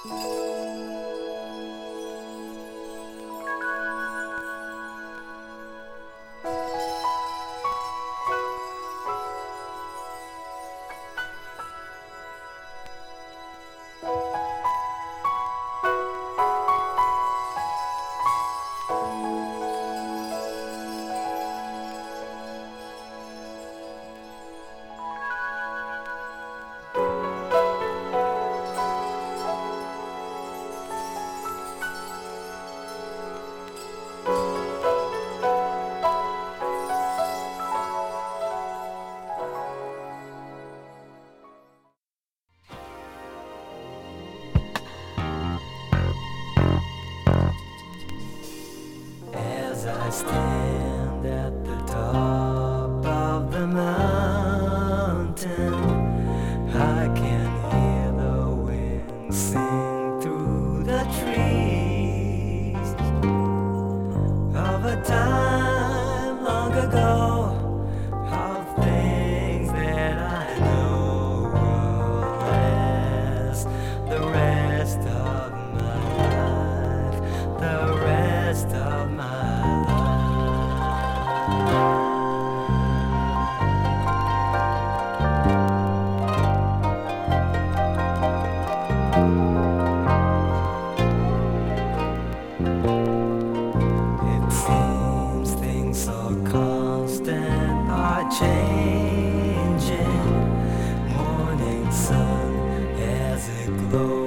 As I stand at the top of the mountain, I can hear the wind sing through the trees of a time long ago, of things that I know will last the rest of my life, the rest of my It seems things so constant are changing. Morning sun as it glows